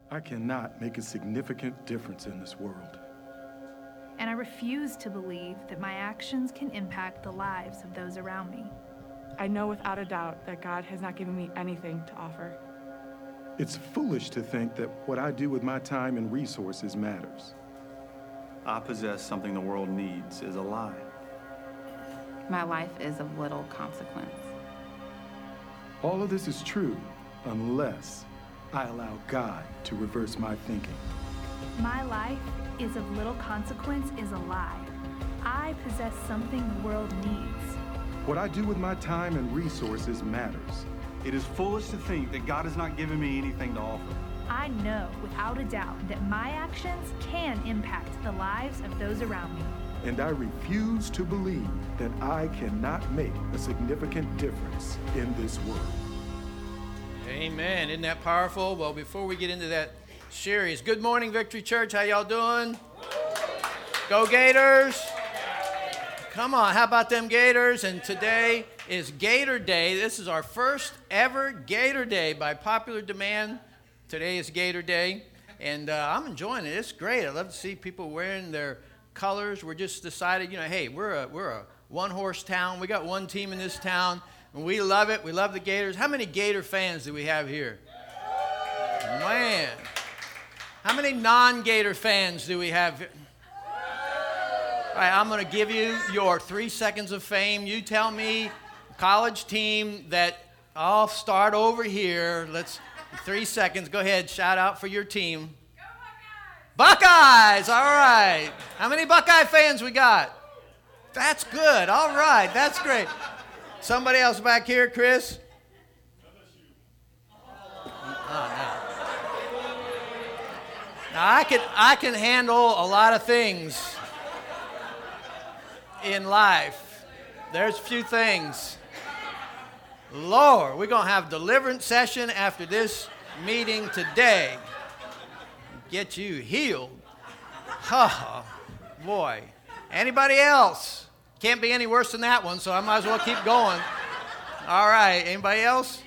I cannot make a significant difference in this world. And I refuse to believe that my actions can impact the lives of those around me. I know without a doubt that God has not given me anything to offer. It's foolish to think that what I do with my time and resources matters. I possess something the world needs is a lie. My life is of little consequence. All of this is true unless I allow God to reverse my thinking. My life is of little consequence is a lie. I possess something the world needs. What I do with my time and resources matters. It is foolish to think that God has not given me anything to offer. I know without a doubt that my actions can impact the lives of those around me. And I refuse to believe that I cannot make a significant difference in this world. Amen. Isn't that powerful? Well, before we get into that series, good morning, Victory Church. How y'all doing? Go Gators. Come on, how about them Gators? And today is Gator Day. This is our first ever Gator Day by popular demand. Today is Gator Day, and I'm enjoying it. It's great. I love to see people wearing their colors. We're just decided, hey, we're a one-horse town. We got one team in this town, and we love it. We love the Gators. How many Gator fans do we have here? Man. How many non-Gator fans do we have? All right, I'm going to give you your 3 seconds of fame. You tell me, college team that I'll start over here. 3 seconds. Go ahead. Shout out for your team. Go Buckeyes! Buckeyes. All right. How many Buckeye fans we got? That's good. All right. That's great. Somebody else back here, Chris? Oh, no. Now, I can handle a lot of things in life. There's a few things. Lord, we're going to have deliverance session after this meeting today. Get you healed. Oh, boy. Anybody else? Can't be any worse than that one, so I might as well keep going. All right. Anybody else?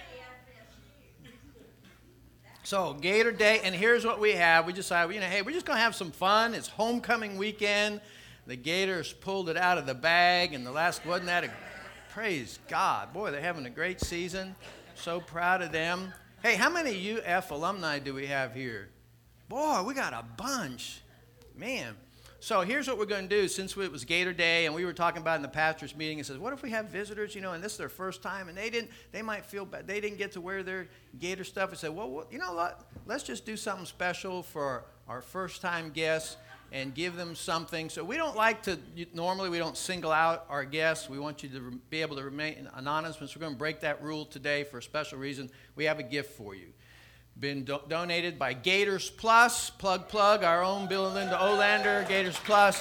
So, Gator Day, and here's what we have. We decided, hey, we're just going to have some fun. It's homecoming weekend. The Gators pulled it out of the bag, and wasn't that praise God. Boy, they're having a great season. So proud of them. Hey, how many UF alumni do we have here? Boy, we got a bunch. Man. So here's what we're going to do. Since it was Gator Day, and we were talking about in the pastor's meeting, it says, what if we have visitors, and this is their first time, and they might feel bad. They didn't get to wear their Gator stuff. I said, well, you know what? Let's just do something special for our first-time guests and give them something. So we don't like to, normally we don't single out our guests. We want you to be able to remain anonymous. So we're going to break that rule today for a special reason. We have a gift for you. Been donated by Gators Plus, plug, our own Bill and Linda Olander, Gators Plus,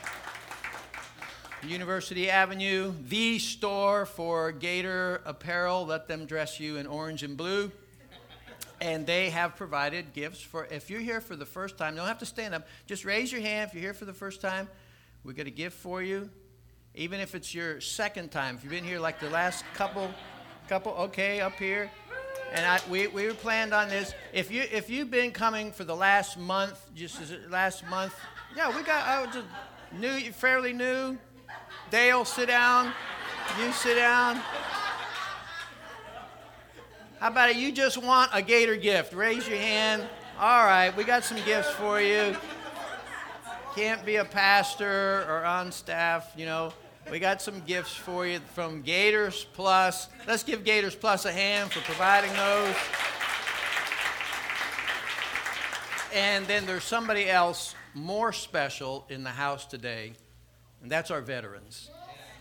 University Avenue, the store for Gator apparel. Let them dress you in orange and blue. And they have provided gifts for, if you're here for the first time, you don't have to stand up. Just raise your hand if you're here for the first time. We got a gift for you. Even if it's your second time. If you've been here like the last couple, okay, up here. And we were planned on this. If you've been coming for the last month, yeah, we got, fairly new. Dale, sit down. You sit down. How about it? You just want a Gator gift. Raise your hand. All right, we got some gifts for you. Can't be a pastor or on staff, We got some gifts for you from Gators Plus. Let's give Gators Plus a hand for providing those. And then there's somebody else more special in the house today, and that's our veterans.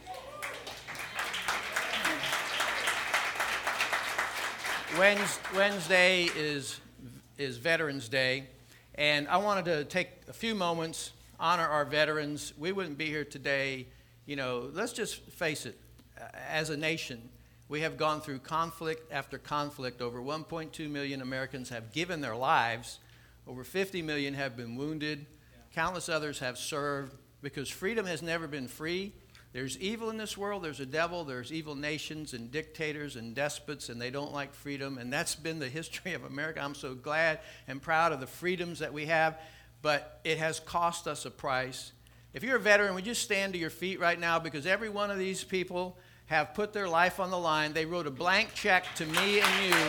Wednesday is Veterans Day, and I wanted to take a few moments, honor our veterans. We wouldn't be here today. Let's just face it. As a nation, we have gone through conflict after conflict. Over 1.2 million Americans have given their lives. Over 50 million have been wounded. Countless others have served because freedom has never been free. There's evil in this world. There's a devil. There's evil nations and dictators and despots, and they don't like freedom. And that's been the history of America. I'm so glad and proud of the freedoms that we have, but it has cost us a price. If you're a veteran, would you stand to your feet right now? Because every one of these people have put their life on the line. They wrote a blank check to me and you.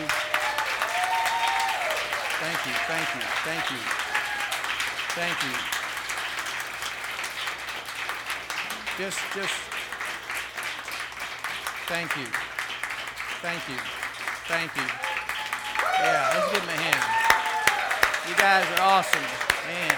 Thank you, thank you, thank you, thank you. Just, thank you, thank you, thank you. Yeah, let's give them a hand. You guys are awesome, man.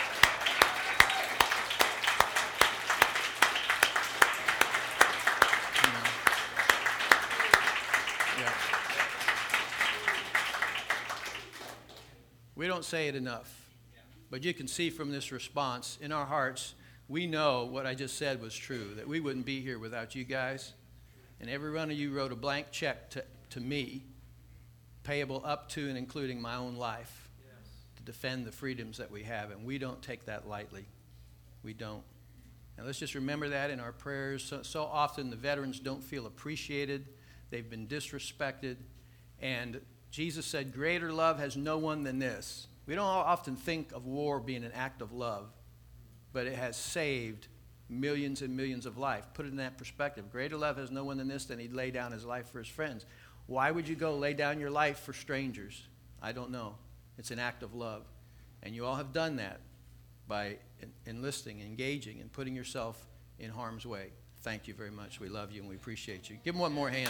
We don't say it enough, but you can see from this response in our hearts, we know what I just said was true, that we wouldn't be here without you guys. And every one of you wrote a blank check to me, payable up to and including my own life, to defend the freedoms that we have. And we don't take that lightly. We don't. And let's just remember that in our prayers. So often the veterans don't feel appreciated. They've been disrespected. And Jesus said, greater love has no one than this. We don't often think of war being an act of love, but it has saved millions and millions of lives. Put it in that perspective. Greater love has no one than this, than he'd lay down his life for his friends. Why would you go lay down your life for strangers? I don't know. It's an act of love. And you all have done that by enlisting, engaging, and putting yourself in harm's way. Thank you very much. We love you and we appreciate you. Give them one more hand.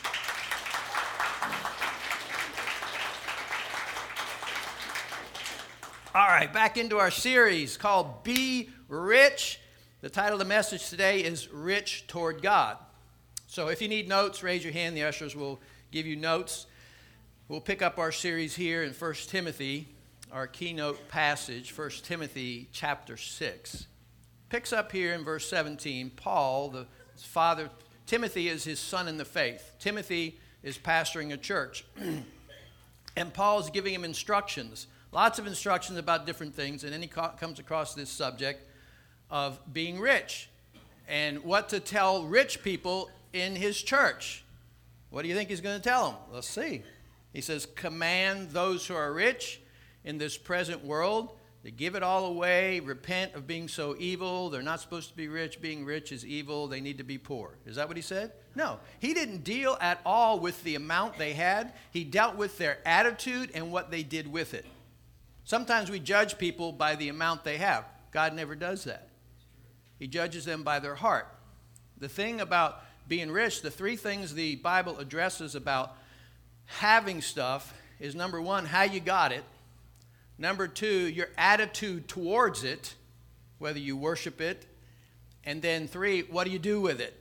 All right, back into our series called Be Rich. The title of the message today is Rich Toward God. So if you need notes, raise your hand. The ushers will give you notes. We'll pick up our series here in 1 Timothy, our keynote passage, 1 Timothy chapter 6. Picks up here in verse 17. Paul, his father, Timothy is his son in the faith. Timothy is pastoring a church. And Paul is giving him instructions. Lots of instructions about different things, and then he comes across this subject of being rich and what to tell rich people in his church. What do you think he's going to tell them? Let's see. He says, command those who are rich in this present world to give it all away, repent of being so evil. They're not supposed to be rich. Being rich is evil. They need to be poor. Is that what he said? No. He didn't deal at all with the amount they had. He dealt with their attitude and what they did with it. Sometimes we judge people by the amount they have. God never does that. He judges them by their heart. The thing about being rich, the three things the Bible addresses about having stuff is, number one, how you got it. Number two, your attitude towards it, whether you worship it. And then three, what do you do with it?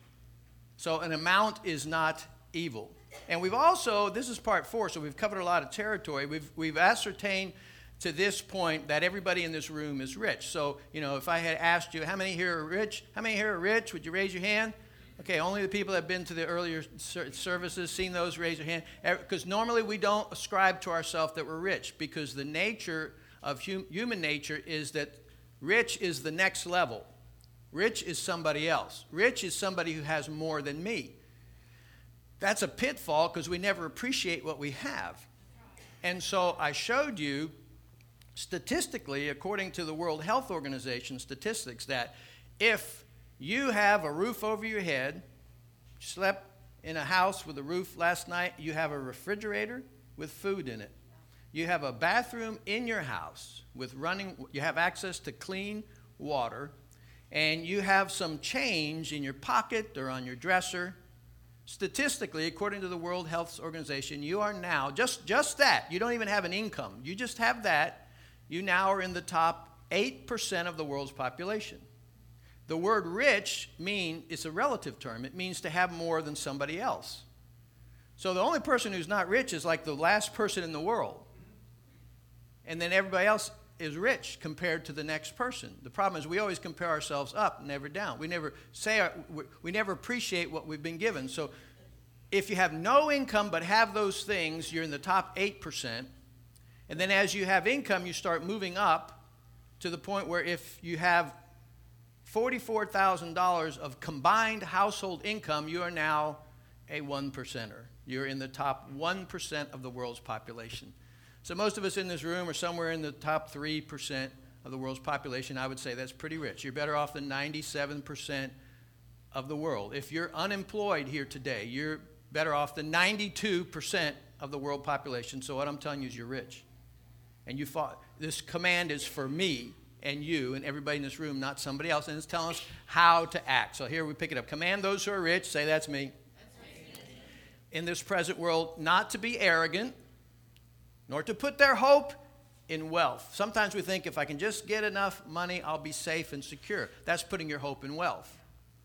So an amount is not evil. And we've also, this is part 4, so we've covered a lot of territory. We've ascertained to this point that everybody in this room is rich. So, if I had asked you, how many here are rich? How many here are rich? Would you raise your hand? Okay, only the people that have been to the earlier services, seen those, raise your hand. Because normally we don't ascribe to ourselves that we're rich, because the nature of human nature is that rich is the next level. Rich is somebody else. Rich is somebody who has more than me. That's a pitfall because we never appreciate what we have. And so I showed you statistically, according to the World Health Organization statistics, that if you have a roof over your head, slept in a house with a roof last night, you have a refrigerator with food in it. You have a bathroom in your house with you have access to clean water, and you have some change in your pocket or on your dresser. Statistically, according to the World Health Organization, you are now, just that, you don't even have an income. You just have that. You now are in the top 8% of the world's population. The word rich it's a relative term. It means to have more than somebody else. So the only person who's not rich is like the last person in the world. And then everybody else is rich compared to the next person. The problem is we always compare ourselves up, never down. We never we never appreciate what we've been given. So if you have no income but have those things, you're in the top 8%. And then as you have income, you start moving up to the point where if you have $44,000 of combined household income, you are now a 1%er. You're in the top 1% of the world's population. So most of us in this room are somewhere in the top 3% of the world's population. I would say that's pretty rich. You're better off than 97% of the world. If you're unemployed here today, you're better off than 92% of the world population. So what I'm telling you is you're rich. And this command is for me and you and everybody in this room, not somebody else. And it's telling us how to act. So here we pick it up. Command those who are rich, say that's me, in this present world, not to be arrogant, nor to put their hope in wealth. Sometimes we think if I can just get enough money, I'll be safe and secure. That's putting your hope in wealth,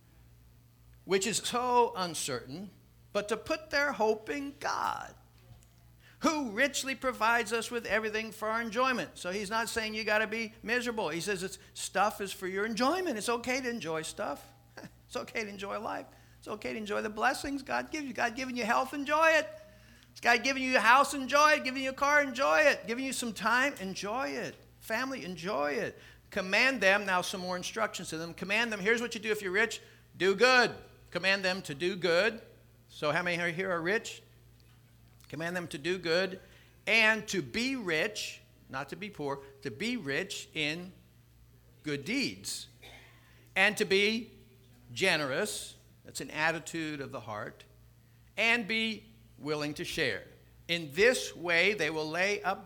which is so uncertain, but to put their hope in God, who richly provides us with everything for our enjoyment. So he's not saying you got to be miserable. He says stuff is for your enjoyment. It's okay to enjoy stuff. It's okay to enjoy life. It's okay to enjoy the blessings God gives you. God giving you health, enjoy it. It's God giving you a house, enjoy it. Giving you a car, enjoy it. Giving you some time, enjoy it. Family, enjoy it. Command them, now some more instructions to them. Command them, here's what you do if you're rich. Do good. Command them to do good. So how many here are rich? Command them to do good and to be rich, not to be poor, to be rich in good deeds. And to be generous, that's an attitude of the heart, and be willing to share. In this way, they will lay up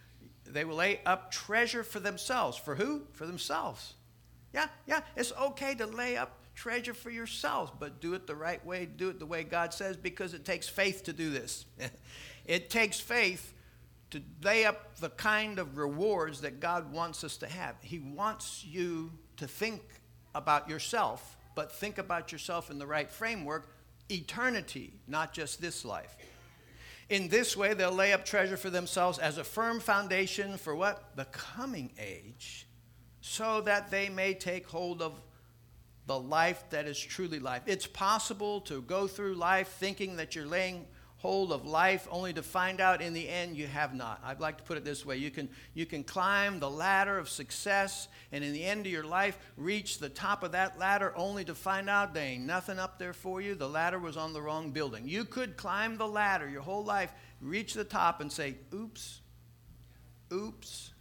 treasure for themselves. For who? For themselves. Yeah, it's okay to lay up treasure for yourselves, but do it the right way, do it the way God says, because it takes faith to do this. It takes faith to lay up the kind of rewards that God wants us to have. He wants you to think about yourself, but think about yourself in the right framework, eternity, not just this life. In this way, they'll lay up treasure for themselves as a firm foundation for what? The coming age, so that they may take hold of the life that is truly life. It's possible to go through life thinking that you're laying hold of life only to find out in the end you have not. I'd like to put it this way. You can climb the ladder of success and in the end of your life reach the top of that ladder only to find out there ain't nothing up there for you. The ladder was on the wrong building. You could climb the ladder your whole life, reach the top and say, oops, oops,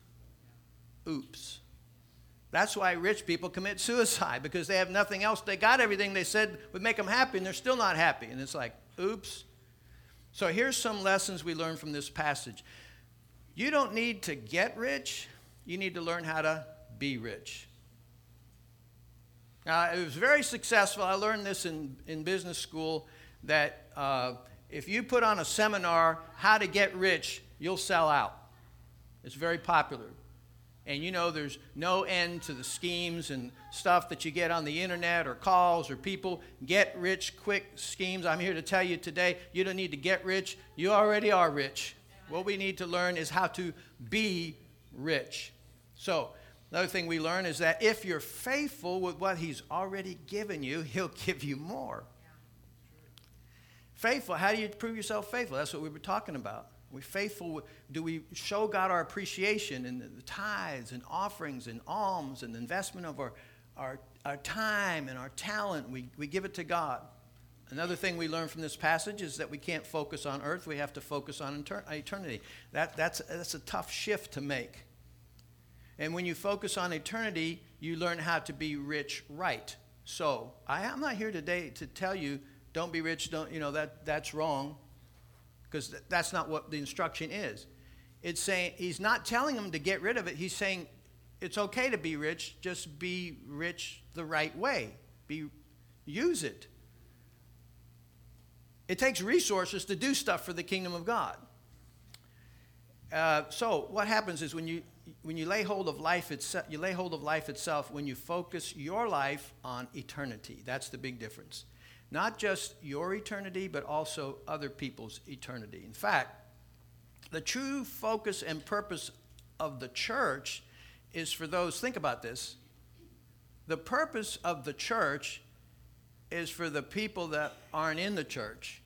oops. That's why rich people commit suicide, because they have nothing else. They got everything they said would make them happy, and they're still not happy. And it's like, oops. So here's some lessons we learned from this passage. You don't need to get rich. You need to learn how to be rich. Now, it was very successful. I learned this in business school, that if you put on a seminar, how to get rich, you'll sell out. It's very popular. And you know there's no end to the schemes and stuff that you get on the internet or calls or people get rich quick schemes. I'm here to tell you today, you don't need to get rich. You already are rich. What we need to learn is how to be rich. So another thing we learn is that if you're faithful with what he's already given you, he'll give you more. Faithful, how do you prove yourself faithful? That's what we were talking about. We faithful? Do we show God our appreciation in the tithes and offerings and alms and the investment of our time and our talent? We give it to God. Another thing we learn from this passage is that we can't focus on earth. We have to focus on eternity. That's a tough shift to make. And when you focus on eternity, you learn how to be rich right. So I'm not here today to tell you, don't be rich, that's wrong. Because that's not what the instruction is. It's saying, he's not telling them to get rid of it. He's saying it's okay to be rich, just be rich the right way. Use it. It takes resources to do stuff for the kingdom of God. So what happens is when you lay hold of life itself, you lay hold of life itself when you focus your life on eternity. That's the big difference. Not just your eternity, but also other people's eternity. In fact, the true focus and purpose of the church is for those, think about this, the purpose of the church is for the people that aren't in the church.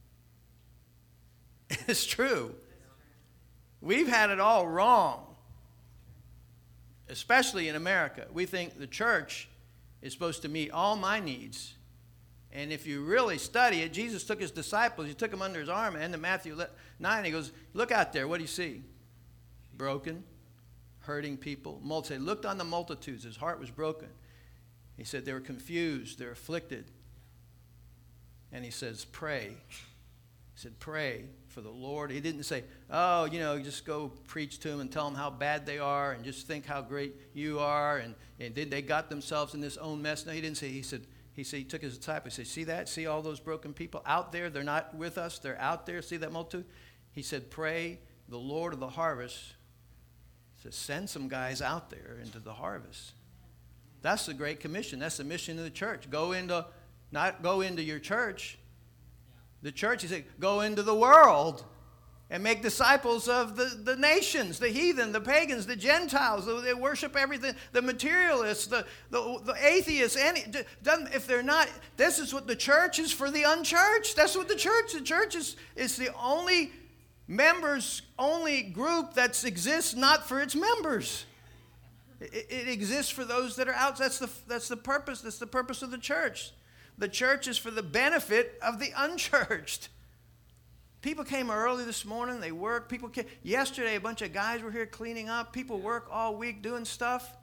It's true. We've had it all wrong, especially in America. We think the church is supposed to meet all my needs. And if you really study it, Jesus took his disciples, he took them under his arm, and in Matthew 9, he goes, look out there, what do you see? Broken, hurting people. He looked on the multitudes, his heart was broken. He said they were confused, they're afflicted. And he says, pray. He said, pray for the Lord. He didn't say, oh, just go preach to them and tell them how bad they are and just think how great you are. And then they got themselves in this own mess. No, he didn't say. He said, he took his disciples. He said, see that? See all those broken people out there? They're not with us. They're out there. See that multitude? He said, pray the Lord of the harvest to send some guys out there into the harvest. That's the Great Commission. That's the mission of the church. Not go into your church. The church, he said, go into the world and make disciples of the nations, the heathen, the pagans, the Gentiles. They worship everything, the materialists, the atheists. If they're not, this is what the church is for the unchurched. That's what the church is the only only group that exists not for its members. It exists for those that are out. That's the purpose. That's the purpose of the church. The church is for the benefit of the unchurched. People came early this morning. They worked. Yesterday, a bunch of guys were here cleaning up. People work all week doing stuff.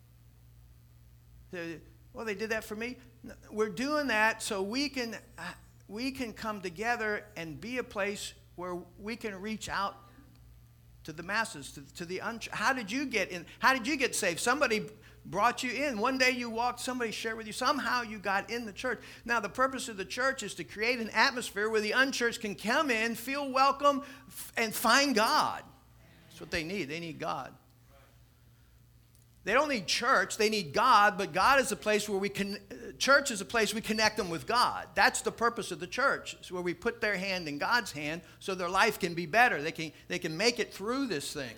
They did that for me. We're doing that so we can come together and be a place where we can reach out to the masses, to the unchurched. How did you get in? How did you get saved? Somebody brought you in. One day you walked, somebody shared with you. Somehow you got in the church. Now the purpose of the church is to create an atmosphere where the unchurched can come in, feel welcome, and find God. That's what they need. They need God. They don't need church. They need God, but God is a place where church is a place we connect them with God. That's the purpose of the church. It's where we put their hand in God's hand so their life can be better. They can make it through this thing.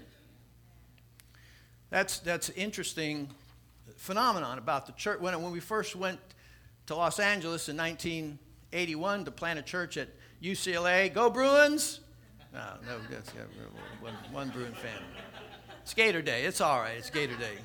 That's interesting phenomenon about the church. When we first went to Los Angeles in 1981 to plant a church at UCLA, go Bruins! No, that's one Bruin fan. It's Gator Day. It's all right. It's Gator Day.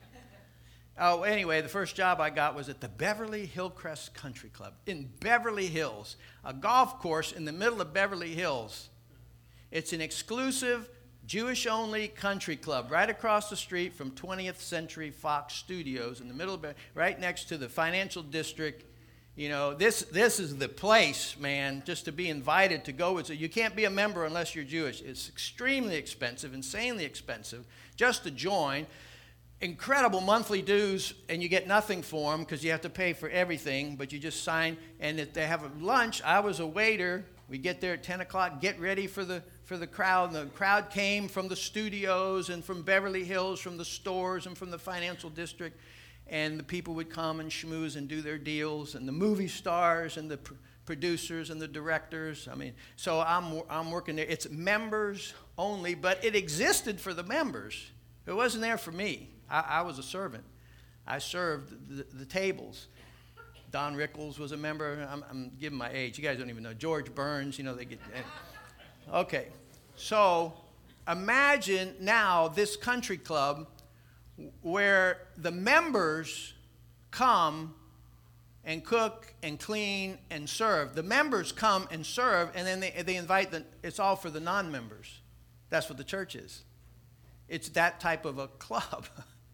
Oh, anyway, the first job I got was at the Beverly Hillcrest Country Club in Beverly Hills, a golf course in the middle of Beverly Hills. It's an exclusive Jewish-only country club right across the street from 20th Century Fox Studios in the middle of right next to the financial district. This is the place, man, just to be invited to go. You can't be a member unless you're Jewish. It's extremely expensive, insanely expensive, just to join. Incredible monthly dues, and you get nothing for them because you have to pay for everything, but you just sign. And if they have a lunch, I was a waiter. We get there at 10 o'clock, get ready for the crowd. And the crowd came from the studios and from Beverly Hills, from the stores and from the financial district. And the people would come and schmooze and do their deals, and the movie stars and the producers and the directors. So I'm working there. It's members only, but it existed for the members. It wasn't there for me. I was a servant. I served the tables. Don Rickles was a member. I'm giving my age. You guys don't even know. George Burns, they get... Okay. So imagine now this country club where the members come and cook and clean and serve. The members come and serve, and then they invite it's all for the non-members. That's what the church is. It's that type of a club.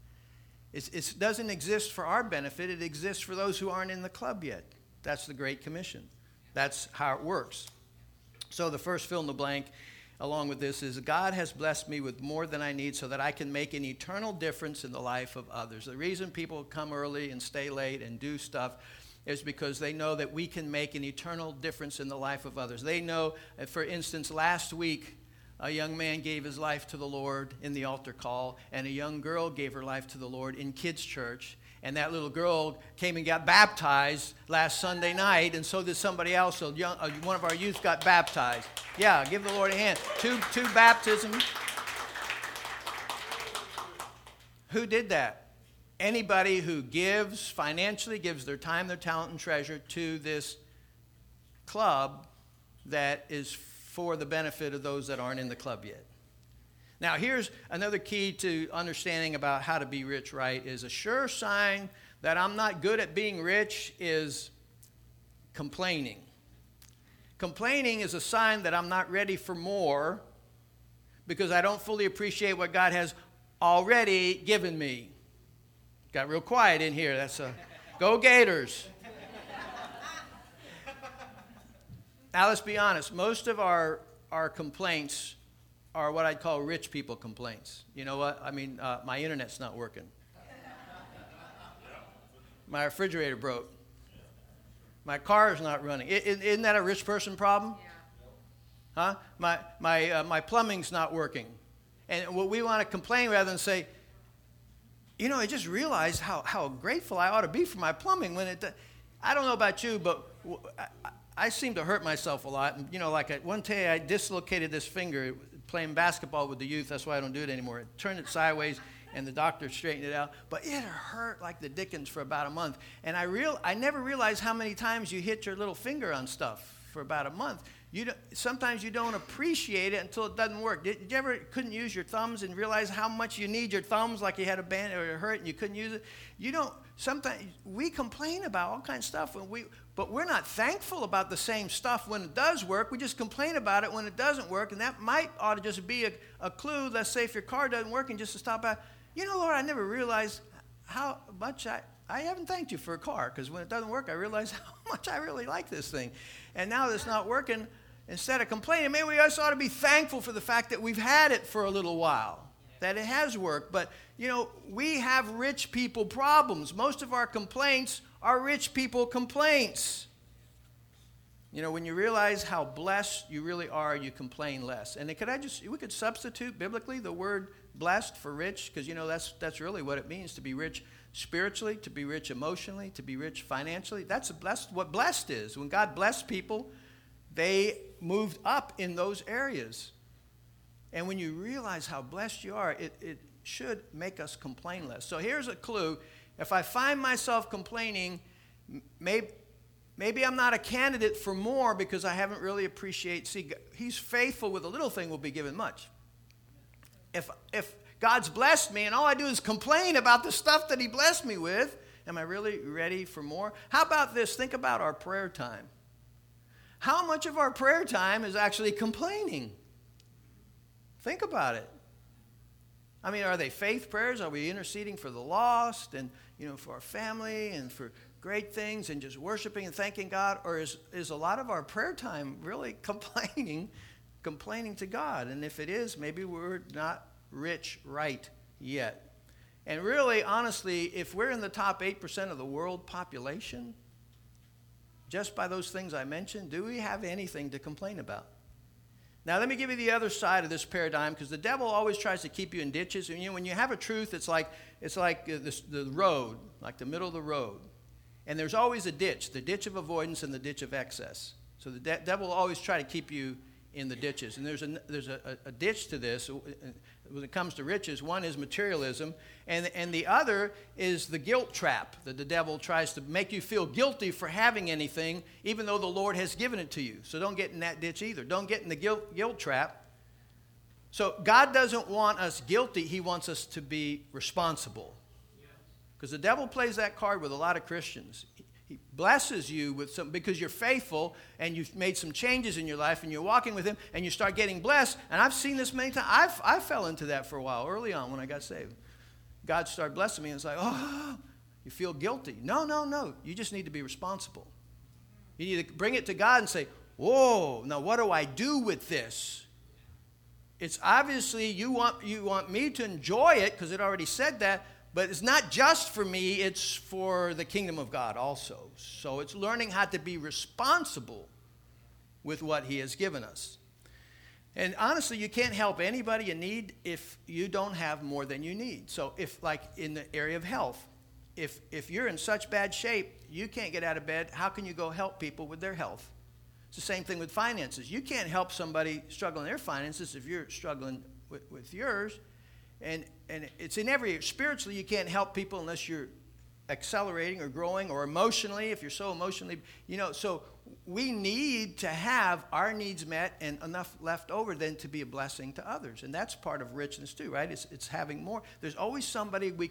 It doesn't exist for our benefit. It exists for those who aren't in the club yet. That's the Great Commission. That's how it works. So the first fill in the blank along with this is God has blessed me with more than I need so that I can make an eternal difference in the life of others. The reason people come early and stay late and do stuff is because they know that we can make an eternal difference in the life of others. They know, for instance, last week, a young man gave his life to the Lord in the altar call, and a young girl gave her life to the Lord in kids' church. And that little girl came and got baptized last Sunday night, and so did somebody else. So one of our youth got baptized. Yeah, give the Lord a hand. Two baptisms. Who did that? Anybody who gives financially, gives their time, their talent, and treasure to this club that is for the benefit of those that aren't in the club yet. Now, here's another key to understanding about how to be rich right is a sure sign that I'm not good at being rich is complaining. Complaining is a sign that I'm not ready for more because I don't fully appreciate what God has already given me. Got real quiet in here. That's a go Gators. Now let's be honest. Most of our complaints are what I'd call rich people complaints. You know what? I mean, my internet's not working. My refrigerator broke. My car is not running. Isn't that a rich person problem? Huh? My plumbing's not working. And what we want to complain rather than say, you know, I just realized how grateful I ought to be for my plumbing when it. I don't know about you, but I seem to hurt myself a lot. And, you know, like one day I dislocated this finger playing basketball with the youth. That's why I don't do it anymore. I turned it sideways, and the doctor straightened it out. But it hurt like the dickens for about a month. And I never realized how many times you hit your little finger on stuff for about a month. Sometimes you don't appreciate it until it doesn't work. Did you ever couldn't use your thumbs and realize how much you need your thumbs, like you had a band or it hurt and you couldn't use it? You don't. Sometimes we complain about all kinds of stuff, but we're not thankful about the same stuff when it does work. We just complain about it when it doesn't work, and that ought to just be a clue. Let's say if your car doesn't work, and just to stop out. You know, Lord, I never realized how much I haven't thanked you for a car, because when it doesn't work, I realize how much I really like this thing. And now that it's not working, instead of complaining, maybe we also ought to be thankful for the fact that we've had it for a little while, that it has worked. But, you know, we have rich people problems. Most of our complaints are rich people complaints. You know, when you realize how blessed you really are, you complain less. And we could substitute biblically the word blessed for rich, because, you know, that's really what it means to be rich spiritually, to be rich emotionally, to be rich financially. That's what blessed is. When God blessed people, they moved up in those areas. And when you realize how blessed you are, it should make us complain less. So here's a clue. If I find myself complaining, maybe I'm not a candidate for more because I haven't really appreciated. See, he's faithful with a little thing will be given much. If God's blessed me and all I do is complain about the stuff that he blessed me with, am I really ready for more? How about this? Think about our prayer time. How much of our prayer time is actually complaining? Think about it. I mean, are they faith prayers? Are we interceding for the lost and, you know, for our family and for great things and just worshiping and thanking God? Or is a lot of our prayer time really complaining to God? And if it is, maybe we're not rich right yet. And really, honestly, if we're in the top 8% of the world population, just by those things I mentioned, do we have anything to complain about? Now, let me give you the other side of this paradigm, because the devil always tries to keep you in ditches. And, you know, when you have a truth, it's like the road, like the middle of the road. And there's always a ditch, the ditch of avoidance and the ditch of excess. So the devil will always try to keep you in the ditches. And there's a ditch to this when it comes to riches. One is materialism, and the other is the guilt trap, that the devil tries to make you feel guilty for having anything, even though the Lord has given it to you. So don't get in that ditch either. Don't get in the guilt trap. So God doesn't want us guilty. He wants us to be responsible. Because the devil plays that card with a lot of Christians. He blesses you with some because you're faithful and you've made some changes in your life and you're walking with him and you start getting blessed. And I've seen this many times. I fell into that for a while early on when I got saved. God started blessing me and it's like, oh, you feel guilty. No. You just need to be responsible. You need to bring it to God and say, whoa, now what do I do with this? It's obviously you want me to enjoy it because it already said that. But it's not just for me, it's for the kingdom of God also. So it's learning how to be responsible with what he has given us. And honestly, you can't help anybody in need if you don't have more than you need. So if, like in the area of health, if you're in such bad shape, you can't get out of bed, how can you go help people with their health? It's the same thing with finances. You can't help somebody struggling their finances if you're struggling with yours. And it's in every, spiritually, you can't help people unless you're accelerating or growing, or emotionally, if you're so emotionally, you know, so we need to have our needs met and enough left over then to be a blessing to others. And that's part of richness too, right? It's having more. There's always somebody we can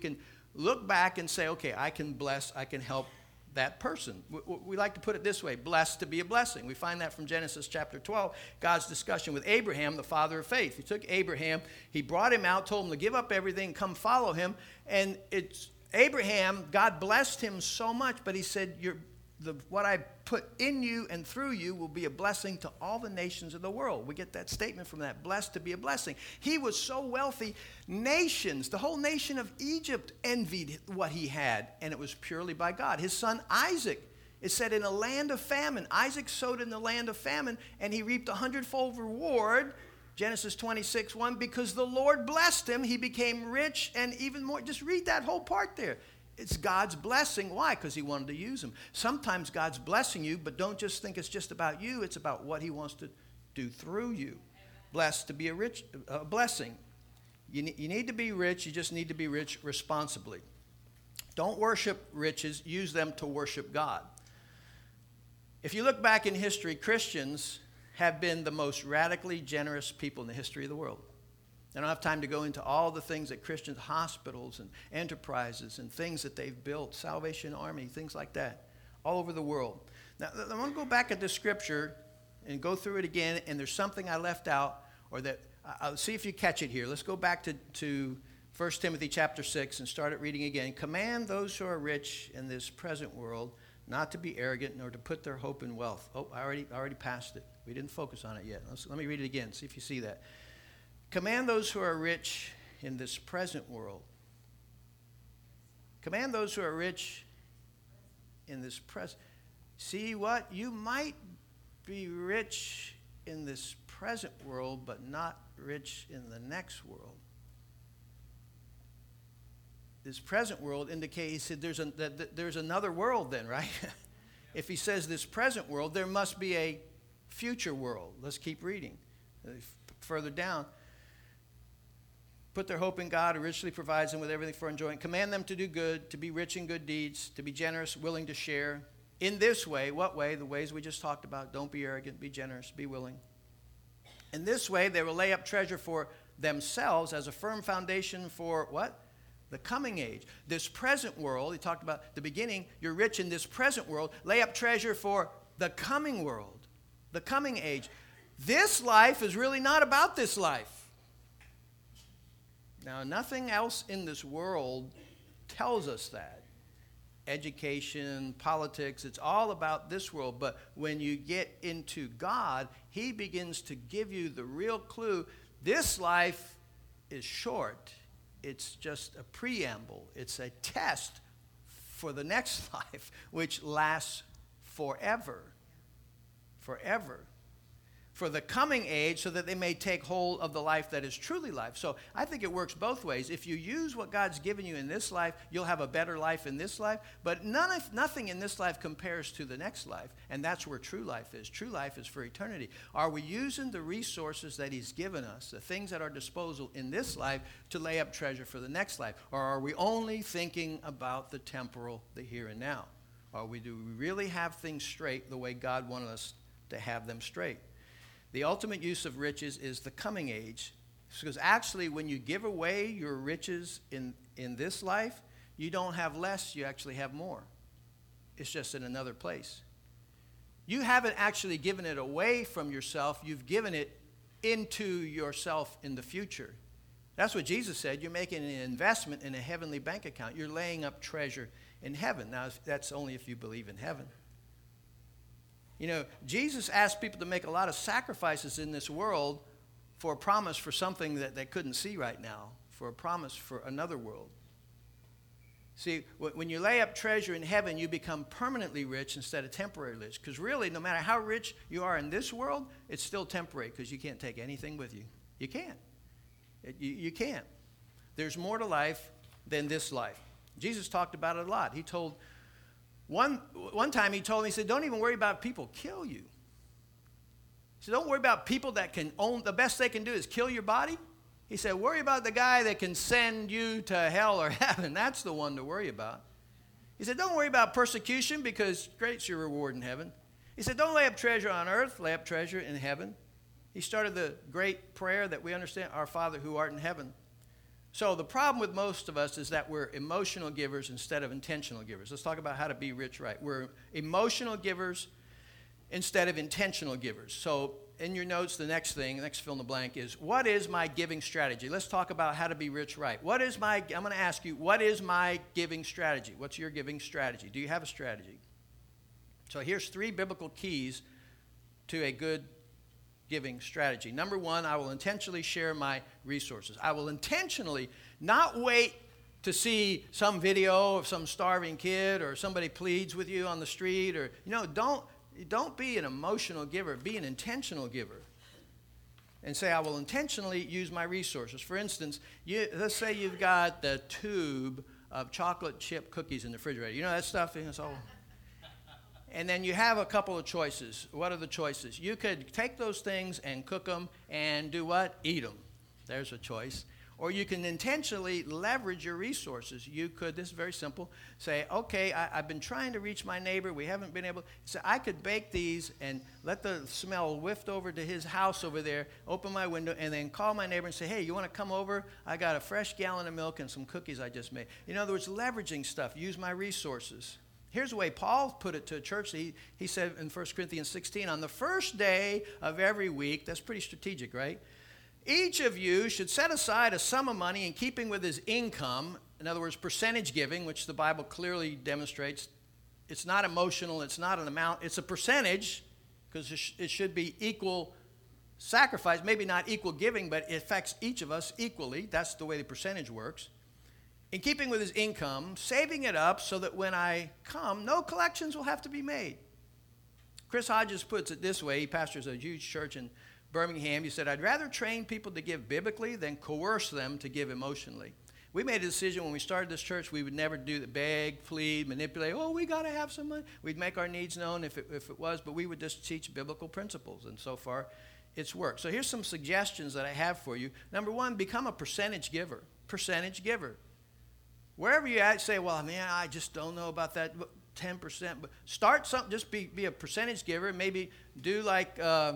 look back and say, okay, I can bless, I can help that person. We like to put it this way, blessed to be a blessing. We find that from Genesis chapter 12, God's discussion with Abraham, the father of faith. He took Abraham, he brought him out, told him to give up everything, come follow him. And it's Abraham, God blessed him so much, but he said, what I put in you and through you will be a blessing to all the nations of the world. We get that statement from that, blessed to be a blessing. He was so wealthy, nations, the whole nation of Egypt envied what he had, and it was purely by God. His son Isaac, it said in a land of famine, Isaac sowed in the land of famine, and he reaped 100-fold reward, Genesis 26:1, because the Lord blessed him, he became rich and even more. Just read that whole part there. It's God's blessing. Why? Because he wanted to use him. Sometimes God's blessing you, but don't just think it's just about you. It's about what he wants to do through you. Blessed to be a blessing. You need to be rich. You just need to be rich responsibly. Don't worship riches. Use them to worship God. If you look back in history, Christians have been the most radically generous people in the history of the world. I don't have time to go into all the things that Christians, hospitals and enterprises and things that they've built, Salvation Army, things like that, all over the world. Now, I want to go back at this scripture and go through it again, and there's something I left out, or that I'll see if you catch it here. Let's go back to 1 Timothy chapter 6 and start it reading again. Command those who are rich in this present world not to be arrogant nor to put their hope in wealth. Oh, I already passed it. We didn't focus on it yet. Let me read it again, see if you see that. Command those who are rich in this present world. Command those who are rich in this present. See what? You might be rich in this present world, but not rich in the next world. This present world indicates, he said there's another world then, right? If he says this present world, there must be a future world. Let's keep reading. Further down. Put their hope in God, who richly provides them with everything for enjoying. Command them to do good, to be rich in good deeds, to be generous, willing to share. In this way, what way? The ways we just talked about. Don't be arrogant, be generous, be willing. In this way, they will lay up treasure for themselves as a firm foundation for what? The coming age. This present world, he talked about the beginning, you're rich in this present world. Lay up treasure for the coming world, the coming age. This life is really not about this life. Now, nothing else in this world tells us that. Education, politics, it's all about this world. But when you get into God, he begins to give you the real clue. This life is short. It's just a preamble. It's a test for the next life, which lasts forever. Forever. For the coming age, so that they may take hold of the life that is truly life. So I think it works both ways. If you use what God's given you in this life, you'll have a better life in this life. But nothing in this life compares to the next life. And that's where true life is. True life is for eternity. Are we using the resources that he's given us, the things at our disposal in this life, to lay up treasure for the next life? Or are we only thinking about the temporal, the here and now? Or do we really have things straight the way God wanted us to have them straight? The ultimate use of riches is the coming age. Because actually, when you give away your riches in this life, you don't have less, you actually have more. It's just in another place. You haven't actually given it away from yourself. You've given it into yourself in the future. That's what Jesus said. You're making an investment in a heavenly bank account. You're laying up treasure in heaven. Now, that's only if you believe in heaven. You know, Jesus asked people to make a lot of sacrifices in this world for a promise for something that they couldn't see right now, for a promise for another world. See, when you lay up treasure in heaven, you become permanently rich instead of temporarily rich. Because really, no matter how rich you are in this world, it's still temporary because you can't take anything with you. You can't. You can't. There's more to life than this life. Jesus talked about it a lot. He told... One time he told me, he said, don't even worry about people kill you. He said, don't worry about people that can own, the best they can do is kill your body. He said, worry about the guy that can send you to hell or heaven. That's the one to worry about. He said, don't worry about persecution because great's your reward in heaven. He said, don't lay up treasure on earth, lay up treasure in heaven. He started the great prayer that we understand, our Father who art in heaven. So the problem with most of us is that we're emotional givers instead of intentional givers. Let's talk about how to be rich right. We're emotional givers instead of intentional givers. So in your notes, the next fill in the blank is, what is my giving strategy? Let's talk about how to be rich right. I'm going to ask you, what is my giving strategy? What's your giving strategy? Do you have a strategy? So here's 3 biblical keys to a good giving strategy. Number 1, I will intentionally share my resources. I will intentionally not wait to see some video of some starving kid or somebody pleads with you on the street, or don't be an emotional giver, be an intentional giver. And say, I will intentionally use my resources. For instance, let's say you've got the tube of chocolate chip cookies in the refrigerator. You know that stuff? It's all. And then you have a couple of choices. What are the choices? You could take those things and cook them and do what? Eat them. There's a choice. Or you can intentionally leverage your resources. You could, this is very simple, say, okay, I've been trying to reach my neighbor. We haven't been able, so I could bake these and let the smell whiff over to his house over there, open my window, and then call my neighbor and say, hey, you want to come over? I got a fresh gallon of milk and some cookies I just made. In other words, leveraging stuff, use my resources. Here's the way Paul put it to a church. He said in 1 Corinthians 16, on the first day of every week, that's pretty strategic, right? Each of you should set aside a sum of money in keeping with his income. In other words, percentage giving, which the Bible clearly demonstrates. It's not emotional. It's not an amount. It's a percentage, because it should be equal sacrifice. Maybe not equal giving, but it affects each of us equally. That's the way the percentage works. In keeping with his income, saving it up so that when I come, no collections will have to be made. Chris Hodges puts it this way. He pastors a huge church in Birmingham. He said, I'd rather train people to give biblically than coerce them to give emotionally. We made a decision when we started this church, we would never do the beg, plead, manipulate. Oh, we got to have some money. We'd make our needs known if it was, but we would just teach biblical principles. And so far, it's worked. So here's some suggestions that I have for you. Number 1, become a percentage giver. Percentage giver. Wherever you're at, say, well, man, I just don't know about that 10%. But start something, just be a percentage giver. Maybe do like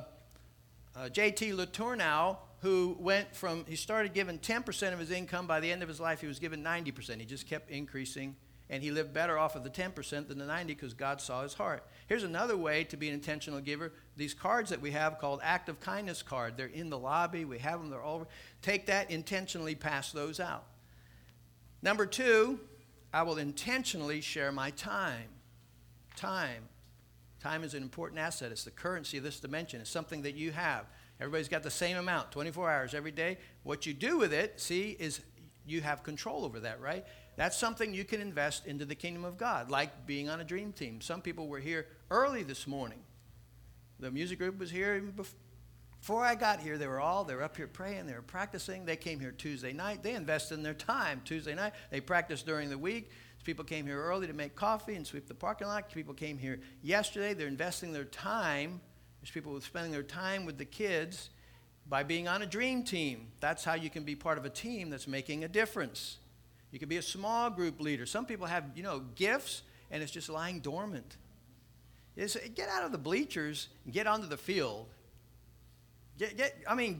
J.T. Letourneau, who he started giving 10% of his income. By the end of his life, he was given 90%. He just kept increasing, and he lived better off of the 10% than the 90% because God saw his heart. Here's another way to be an intentional giver. These cards that we have called Act of Kindness card. They're in the lobby. We have them. They're all over. Take that, intentionally pass those out. Number 2, I will intentionally share my time. Time is an important asset. It's the currency of this dimension. It's something that you have. Everybody's got the same amount, 24 hours every day. What you do with it, is you have control over that, right? That's something you can invest into the kingdom of God, like being on a dream team. Some people were here early this morning. The music group was here even before I got here. They were up here praying. They were practicing. They came here Tuesday night. They invested in their time Tuesday night. They practiced during the week. People came here early to make coffee and sweep the parking lot. People came here yesterday. They're investing their time. There's people spending their time with the kids by being on a dream team. That's how you can be part of a team that's making a difference. You can be a small group leader. Some people have, gifts, and it's just lying dormant. Get out of the bleachers and get onto the field. Get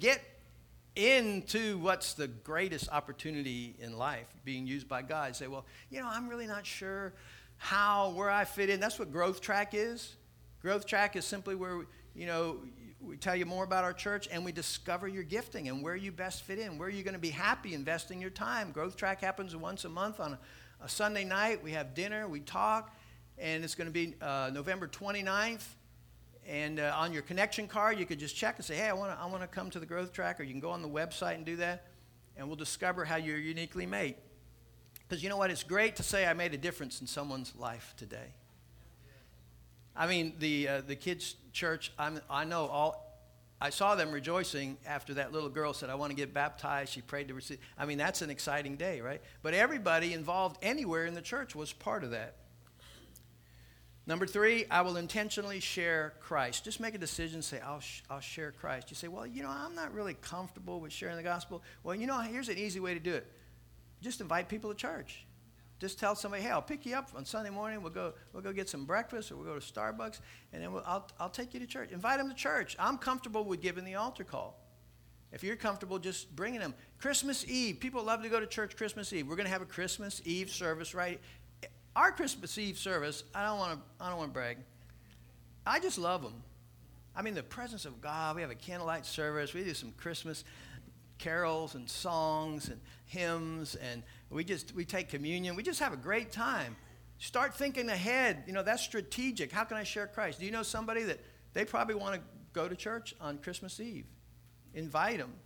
into what's the greatest opportunity in life, being used by God. Say, well, I'm really not sure where I fit in. That's what Growth Track is. Growth Track is simply where, we tell you more about our church and we discover your gifting and where you best fit in, where you're going to be happy investing your time. Growth Track happens once a month on a Sunday night. We have dinner, we talk, and it's going to be November 29th. And on your connection card, you could just check and say, hey, I want to come to the Growth Track, or you can go on the website and do that, and we'll discover how you're uniquely made. Because you know what? It's great to say I made a difference in someone's life today. I mean, the kids' church, I saw them rejoicing after that little girl said, I want to get baptized. She prayed to receive. I mean, that's an exciting day, right? But everybody involved anywhere in the church was part of that. Number 3, I will intentionally share Christ. Just make a decision, say, I'll share Christ. You say, well, I'm not really comfortable with sharing the gospel. Well, here's an easy way to do it. Just invite people to church. Just tell somebody, hey, I'll pick you up on Sunday morning. We'll go get some breakfast, or we'll go to Starbucks, and then I'll take you to church. Invite them to church. I'm comfortable with giving the altar call. If you're comfortable just bringing them. Christmas Eve. People love to go to church Christmas Eve. We're going to have a Christmas Eve service, right? Our Christmas Eve service, I don't want to brag. I just love them. I mean, the presence of God. We have a candlelight service. We do some Christmas carols and songs and hymns, and we take communion. We just have a great time. Start thinking ahead. That's strategic. How can I share Christ? Do you know somebody that they probably want to go to church on Christmas Eve? Invite them.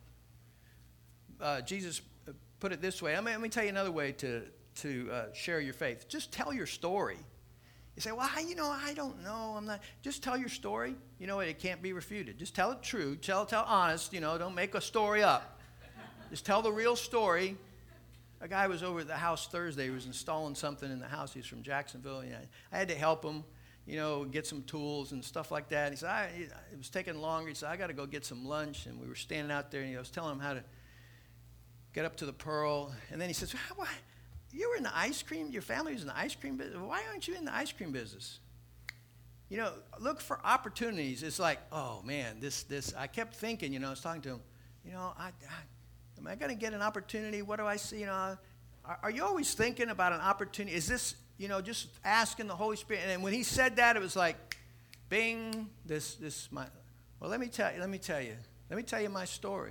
Jesus put it this way. Let me tell you another way to share your faith. Just tell your story. You say, well, I don't know. I'm not. Just tell your story. You know what? It can't be refuted. Just tell it true. Tell honest. Don't make a story up. Just tell the real story. A guy was over at the house Thursday. He was installing something in the house. He's from Jacksonville. I had to help him, get some tools and stuff like that. And he said, it was taking longer. He said, I got to go get some lunch. And we were standing out there, and I was telling him how to get up to the Pearl. And then he says, why? You were in the ice cream? Your family was in the ice cream business? Why aren't you in the ice cream business? Look for opportunities. It's like, oh, man, this. I kept thinking, I was talking to him, am I going to get an opportunity? What do I see? Are you always thinking about an opportunity? Is this, just asking the Holy Spirit? And when he said that, it was like, bing, well, let me tell you. Let me tell you my story.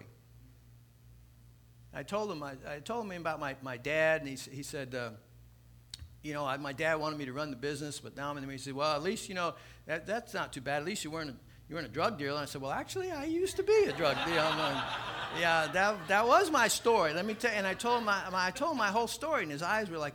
I told him about my dad, and he said, my dad wanted me to run the business, but now I'm in the. He said, well, at least that's not too bad. At least you weren't a drug dealer. And I said, well, actually, I used to be a drug dealer. Yeah, that was my story. Let me tell you. And I told him my whole story, and his eyes were like,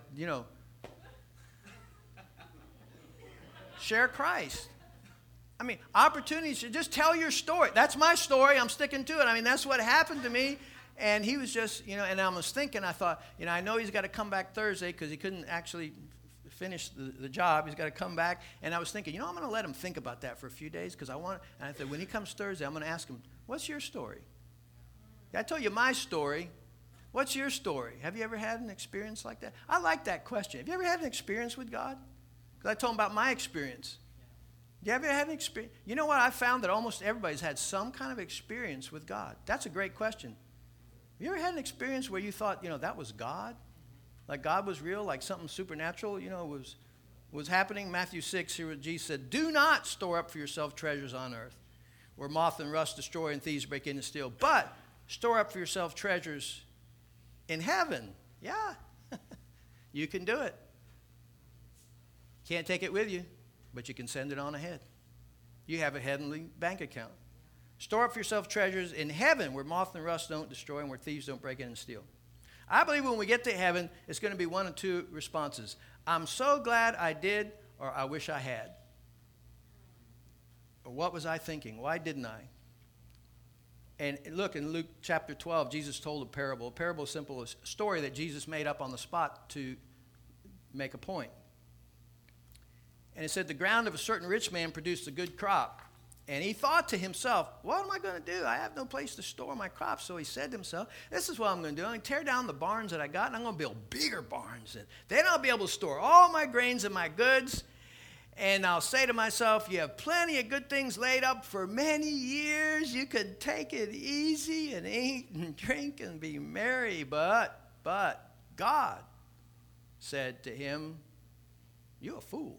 share Christ. I mean, opportunities. Just tell your story. That's my story. I'm sticking to it. I mean, that's what happened to me. And he was just, and I was thinking, I thought, I know he's got to come back Thursday because he couldn't actually finish the job. He's got to come back. And I was thinking, I'm going to let him think about that for a few days because and I said, when he comes Thursday, I'm going to ask him, what's your story? I told you my story. What's your story? Have you ever had an experience like that? I like that question. Have you ever had an experience with God? Because I told him about my experience. Have you ever had an experience? You know what? I found that almost everybody's had some kind of experience with God. That's a great question. Have you ever had an experience where you thought, that was God? Like God was real, like something supernatural, was happening? Matthew 6, here what Jesus said, do not store up for yourself treasures on earth, where moth and rust destroy and thieves break in and steal, but store up for yourself treasures in heaven. Yeah, you can do it. Can't take it with you, but you can send it on ahead. You have a heavenly bank account. Store up for yourself treasures in heaven where moth and rust don't destroy and where thieves don't break in and steal. I believe when we get to heaven, it's going to be one of two responses. I'm so glad I did, or I wish I had. Or what was I thinking? Why didn't I? And look, in Luke chapter 12, Jesus told a parable. A parable is simple, a story that Jesus made up on the spot to make a point. And it said, the ground of a certain rich man produced a good crop. And he thought to himself, what am I going to do? I have no place to store my crops. So he said to himself, this is what I'm going to do. I'm going to tear down the barns that I got, and I'm going to build bigger barns. And then I'll be able to store all my grains and my goods. And I'll say to myself, you have plenty of good things laid up for many years. You can take it easy and eat and drink and be merry. But God said to him, you a fool.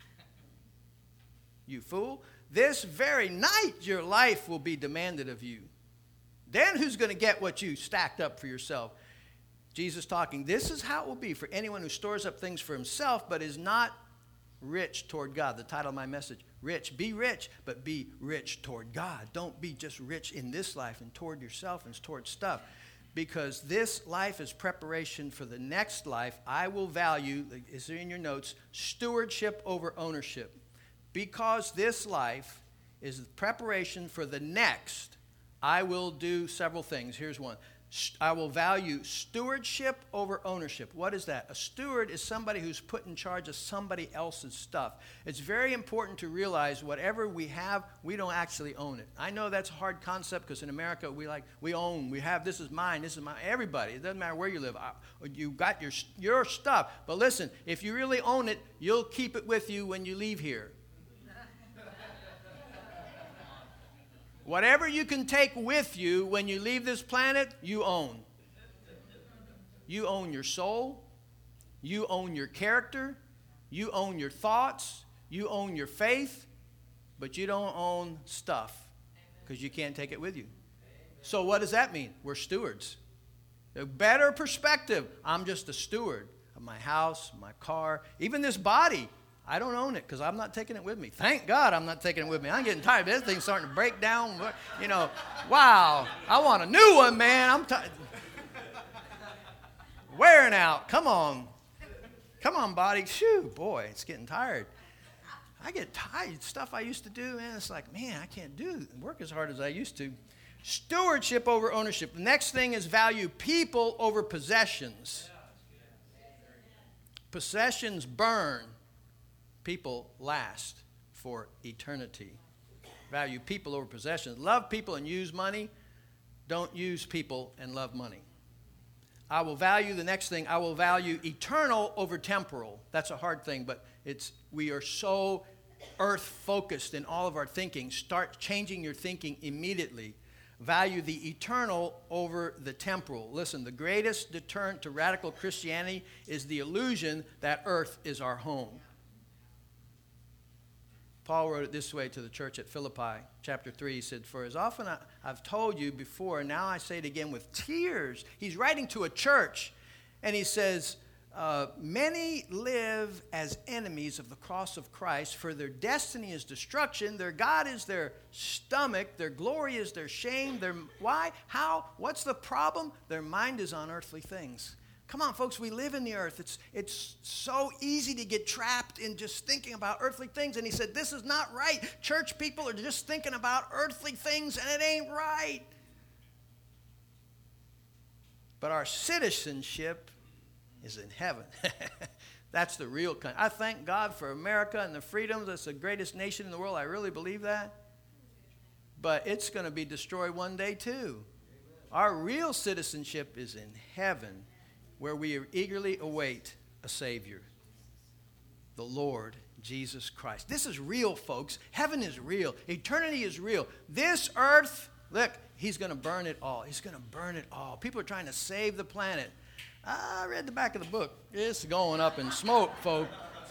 You fool. This very night your life will be demanded of you. Then who's going to get what you stacked up for yourself? Jesus talking, this is how it will be for anyone who stores up things for himself but is not rich toward God. The title of my message, rich. Be rich, but be rich toward God. Don't be just rich in this life and toward yourself and toward stuff. Because this life is preparation for the next life. I will value, is there in your notes, stewardship over ownership. Because this life is preparation for the next, I will do several things. Here's one. I will value stewardship over ownership. What is that? A steward is somebody who's put in charge of somebody else's stuff. It's very important to realize whatever we have, we don't actually own it. I know that's a hard concept because in America we own. We have, this is mine, this is mine. Everybody. It doesn't matter where you live. You got your stuff. But listen, if you really own it, you'll keep it with you when you leave here. Whatever you can take with you when you leave this planet, you own. You own your soul. You own your character. You own your thoughts. You own your faith. But you don't own stuff because you can't take it with you. So what does that mean? We're stewards. A better perspective. I'm just a steward of my house, my car, even this body. I don't own it because I'm not taking it with me. Thank God I'm not taking it with me. I'm getting tired. This thing's starting to break down. You know, wow. I want a new one, man. I'm tired. Wearing out. Come on. Come on, body. Shoo, boy, it's getting tired. I get tired. Stuff I used to do, man, it's like, man, I can't work as hard as I used to. Stewardship over ownership. The next thing is value people over possessions. Possessions burn. People last for eternity. Value people over possessions. Love people and use money. Don't use people and love money. I will value the next thing. I will value eternal over temporal. That's a hard thing, but we are so earth-focused in all of our thinking. Start changing your thinking immediately. Value the eternal over the temporal. Listen, the greatest deterrent to radical Christianity is the illusion that earth is our home. Paul wrote it this way to the church at Philippi, chapter 3. He said, for as often I've told you before, and now I say it again with tears. He's writing to a church, and he says, many live as enemies of the cross of Christ, for their destiny is destruction, their God is their stomach, their glory is their shame. Why? How? What's the problem? Their mind is on earthly things. Come on, folks, we live in the earth. It's so easy to get trapped in just thinking about earthly things. And he said, this is not right. Church people are just thinking about earthly things, and it ain't right. But our citizenship is in heaven. That's the real kind. I thank God for America and the freedoms. It's the greatest nation in the world. I really believe that. But it's going to be destroyed one day, too. Our real citizenship is in heaven, where we eagerly await a Savior, the Lord Jesus Christ. This is real, folks. Heaven is real. Eternity is real. This earth, look, he's going to burn it all. He's going to burn it all. People are trying to save the planet. I read the back of the book. It's going up in smoke, folks.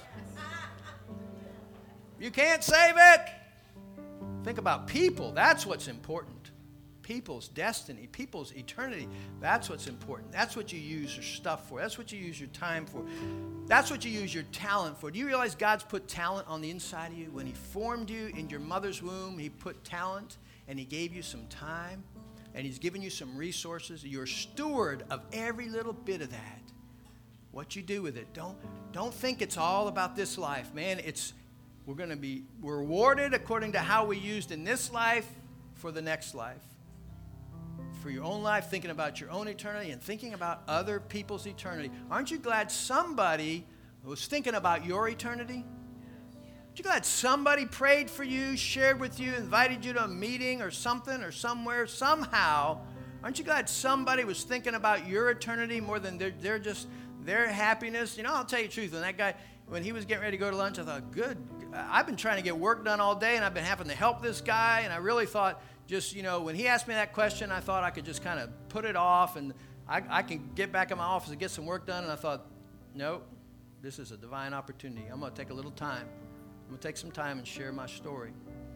You can't save it. Think about people. That's what's important. People's destiny, people's eternity. That's what's important. That's what you use your stuff for. That's what you use your time for. That's what you use your talent for. Do you realize God's put talent on the inside of you? When he formed you in your mother's womb, he put talent and he gave you some time and he's given you some resources. You're a steward of every little bit of that. What you do with it. Don't think it's all about this life, man. We're going to be rewarded according to how we used in this life for the next life. For your own life, thinking about your own eternity and thinking about other people's eternity. Aren't you glad somebody was thinking about your eternity? Aren't you glad somebody prayed for you, shared with you, invited you to a meeting or something or somewhere, somehow? Aren't you glad somebody was thinking about your eternity more than their happiness? You know, I'll tell you the truth. When he was getting ready to go to lunch, I thought, good. I've been trying to get work done all day, and I've been having to help this guy, and I really thought, just, when he asked me that question, I thought I could just kind of put it off and I can get back in my office and get some work done. And I thought, nope, this is a divine opportunity. I'm going to take a little time. I'm going to take some time and share my story.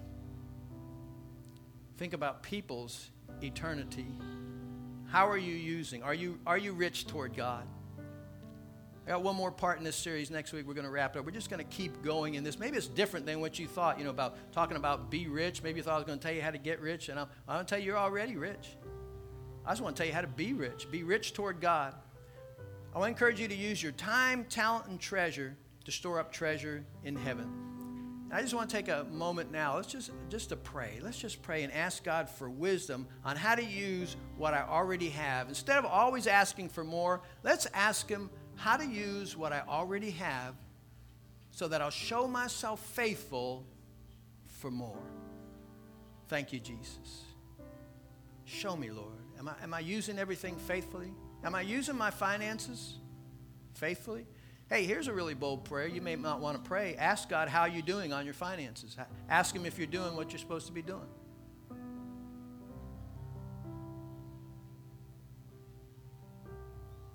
Think about people's eternity. How are you using? Are you rich toward God? I got one more part in this series. Next week, we're going to wrap it up. We're just going to keep going in this. Maybe it's different than what you thought, about talking about be rich. Maybe you thought I was going to tell you how to get rich, and I'm going to tell you you're already rich. I just want to tell you how to be rich. Be rich toward God. I want to encourage you to use your time, talent, and treasure to store up treasure in heaven. And I just want to take a moment now. Let's just to pray. Let's just pray and ask God for wisdom on how to use what I already have. Instead of always asking for more, let's ask him how to use what I already have so that I'll show myself faithful for more. Thank you, Jesus. Show me, Lord. Am I using everything faithfully? Am I using my finances faithfully? Hey, here's a really bold prayer. You may not want to pray. Ask God how you're doing on your finances. Ask him if you're doing what you're supposed to be doing.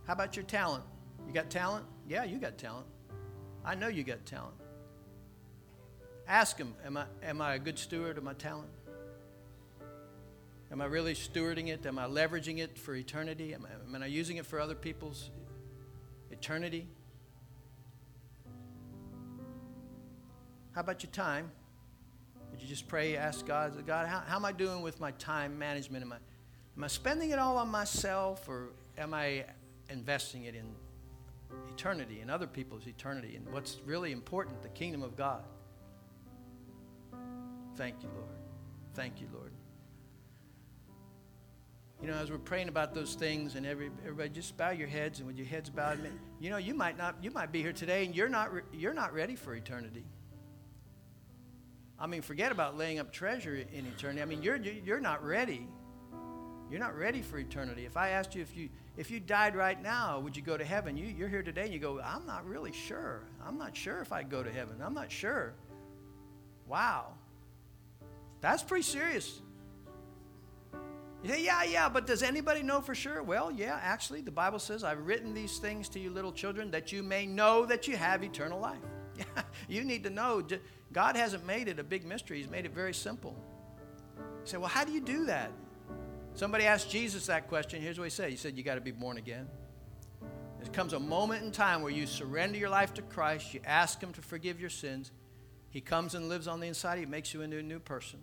How about your talent? You got talent? Yeah, you got talent. I know you got talent. Ask him, am I a good steward of my talent? Am I really stewarding it? Am I leveraging it for eternity? Am I using it for other people's eternity? How about your time? Would you just pray, ask God, how am I doing with my time management? Am I spending it all on myself, or am I investing it in eternity, in other people's eternity, and what's really important, the kingdom of God? Thank you, Lord. Thank you, Lord. You know, as we're praying about those things, and everybody just bow your heads, and with your heads bowed, you know, you might be here today, and you're not ready for eternity. I mean, forget about laying up treasure in eternity. I mean, you're not ready. You're not ready for eternity. If I asked you if you died right now, would you go to heaven? You're here today, and you go, I'm not really sure. I'm not sure if I'd go to heaven. I'm not sure. Wow. That's pretty serious. You say, yeah, but does anybody know for sure? Well, yeah, actually, the Bible says, I've written these things to you little children that you may know that you have eternal life. You need to know. God hasn't made it a big mystery. He's made it very simple. You say, well, how do you do that? Somebody asked Jesus that question. Here's what he said. He said, you got to be born again. There comes a moment in time where you surrender your life to Christ. You ask him to forgive your sins. He comes and lives on the inside. He makes you into a new person.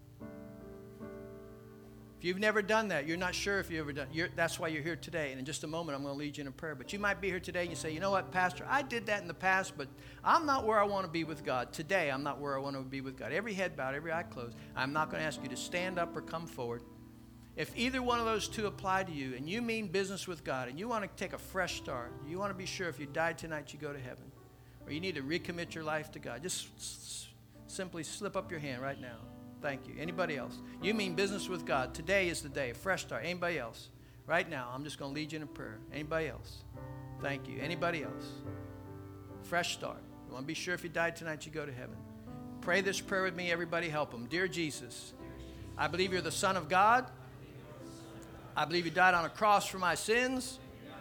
If you've never done that, you're not sure if you've ever done it. That's why you're here today. And in just a moment, I'm going to lead you in a prayer. But you might be here today and you say, you know what, Pastor, I did that in the past, but I'm not where I want to be with God. Today, I'm not where I want to be with God. Every head bowed, every eye closed. I'm not going to ask you to stand up or come forward. If either one of those two apply to you, and you mean business with God, and you want to take a fresh start, you want to be sure if you died tonight, you go to heaven, or you need to recommit your life to God, just simply slip up your hand right now. Thank you. Anybody else? You mean business with God. Today is the day. A fresh start. Anybody else? Right now, I'm just going to lead you in a prayer. Anybody else? Thank you. Anybody else? Fresh start. You want to be sure if you died tonight, you go to heaven. Pray this prayer with me. Everybody help them. Dear Jesus, I believe you're the Son of God. I believe you died on a cross for my sins.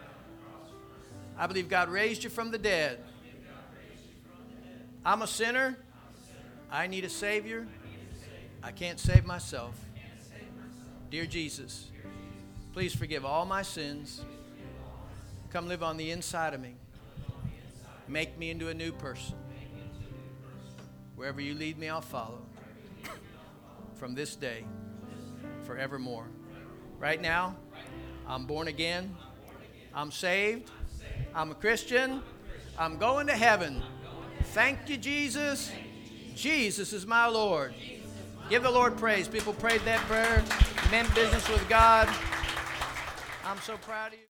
I believe God raised you from the dead. I'm a sinner. I need a Savior. I can't save myself. Dear Jesus, please forgive all my sins. Come live on the inside of me. Make me into a new person. Wherever you lead me, I'll follow. From this day, forevermore. Right now, I'm born again. I'm saved. I'm a Christian. I'm going to heaven. Thank you, Jesus. Jesus is my Lord. Give the Lord praise. People prayed that prayer. Meant business with God. I'm so proud of you.